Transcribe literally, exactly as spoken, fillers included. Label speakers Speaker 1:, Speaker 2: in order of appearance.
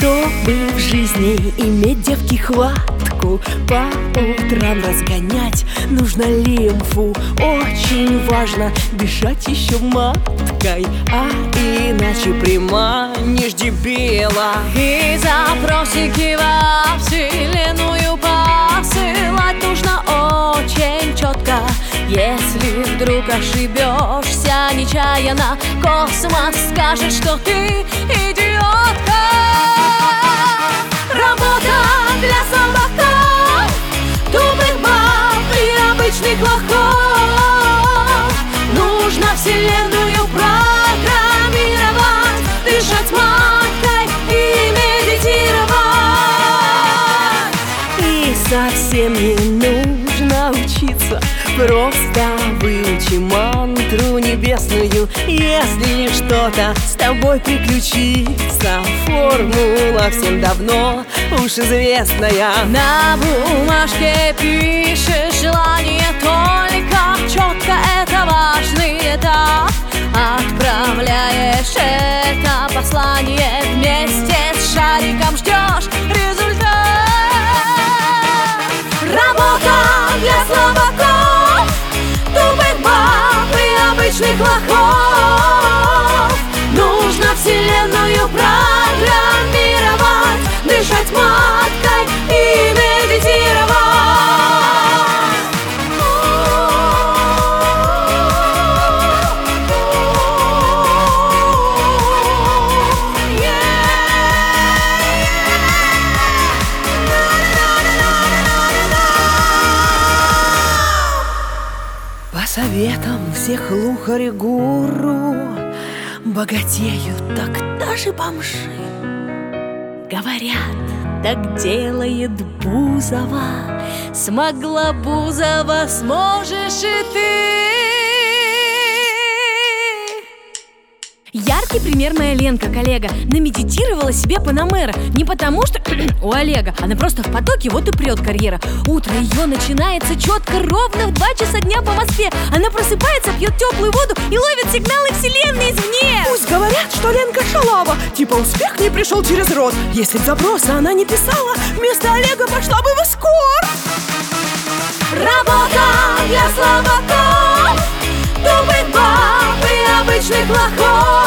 Speaker 1: Чтобы в жизни иметь девки хватку, по утрам разгонять нужно лимфу. Очень важно дышать еще маткой, а иначе приманишь дебила.
Speaker 2: И запросики во вселенную посылать нужно очень четко. Если вдруг ошибешься нечаянно, космос скажет, что ты идиотка. Работа для слабаков, тупых баб и обычных лохов. Нужно вселенную программировать, дышать маткой и медитировать.
Speaker 1: И совсем не нужно учиться, просто выучи мантру небесную. Если что-то с тобой приключится, формула всем давно уж известная.
Speaker 2: На бумажке пишешь желание только четко, это важный этап. Отправляешь это послание вместе с шариком, ждешь результат. Работа для слабаков, тупых баб и обычных лохов. Нужно вселенную программировать, дышать маткой и медитировать.
Speaker 1: По советам всех лухарь-гуру богатеют так даже бомжи. Говорят, так делает Бузова.
Speaker 2: Смогла Бузова, сможешь и ты. Яркий пример моя Ленка, коллега. Намедитировала себе Панамера. Не потому что у Олега, она просто в потоке, вот и прет карьера. Утро ее начинается четко, ровно в два часа дня по Москве. Она просыпается, пьет теплую воду и ловит сигналы вселенной извне.
Speaker 1: Пусть говорят, что Ленка шалава, типа успех не пришел через род. Если б запросы она не писала, вместо Олега пошла бы в эскорт.
Speaker 2: Работа для слабаков, тупых баб и обычных лохов.